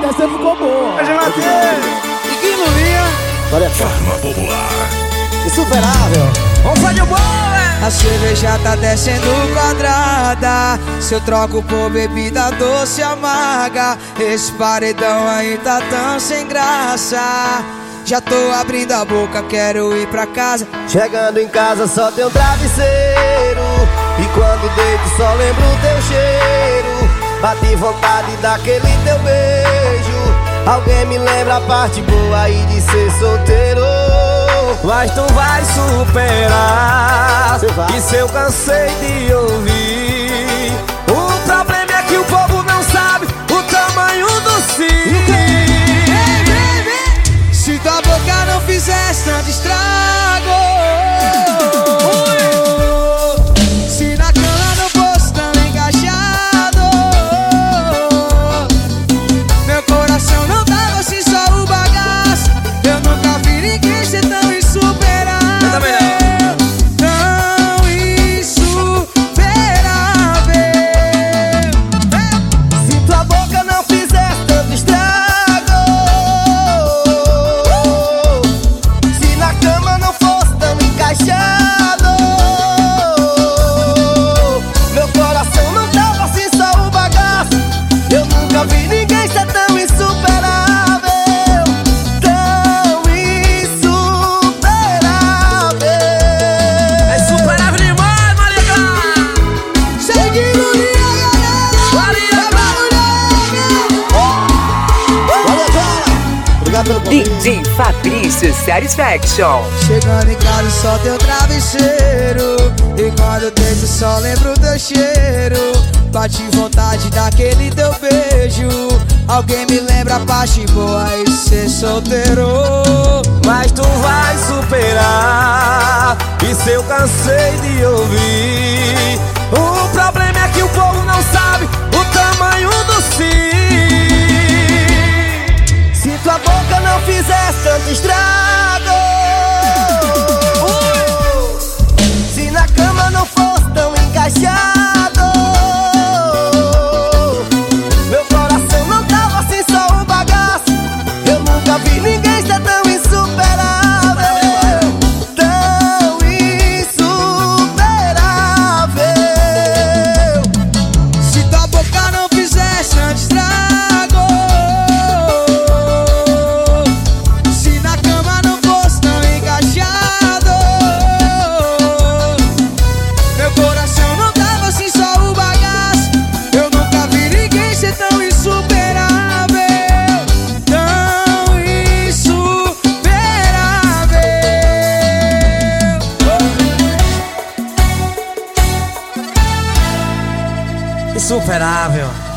dessa ficou boa. Eu já matei. E que luvinha. Olha, Farma Popular. insuperável. Vamos fazer o bom, a cerveja tá descendo quadrada. Se eu troco por bebida doce amarga, esse paredão aí tá tão sem graça. Já tô abrindo a boca, quero ir pra casa. Chegando em casa só tem um travesseiro, e quando deito só lembro o teu cheiro. Bate vontade daquele teu beijo. Alguém me lembra a parte boa aí de ser solteiro. Mas tu vai superar, isso eu cansei de ouvir. O problema é que o povo não sabe o tamanho do sim. Se tua boca não fizesse tanto estrago, se na cama não fosse tão encaixado, meu coração não tava assim só o bagaço. Eu nunca vi ninguém ser tão insuperável, tão insuperável. Se tua boca não fizesse tanto estrago, se na cama não fosse tão encaixado, meu coração não tava assim só o bagaço. Eu nunca vi ninguém ser tão insuperável, tão insuperável. É insuperável demais, Marica! Seguindo linha, Obrigado pelo convite. DJ Fabrício Satisfaction. chegando em casa só teu travesseiro, e quando eu deito só lembro o teu cheiro. Bate vontade daquele teu beijo. Alguém me lembra a parte boa e ser solteiro. Mas tu vai superar, isso eu cansei de ouvir. O problema é que o povo não sabe o tamanho do sim. Se tua boca não fizesse tanto estrago, se na cama não fosse tão encaixado, meu coração não tava assim só um bagaço. Eu nunca vi ninguém ser tão insuperável, tão insuperável. Se tua boca não fizesse tanto estrago, se na cama não fosse tão encaixado, meu coração não tava assim só o bagaço. Eu nunca vi ninguém ser tão insuperável, tão insuperável. Insuperável.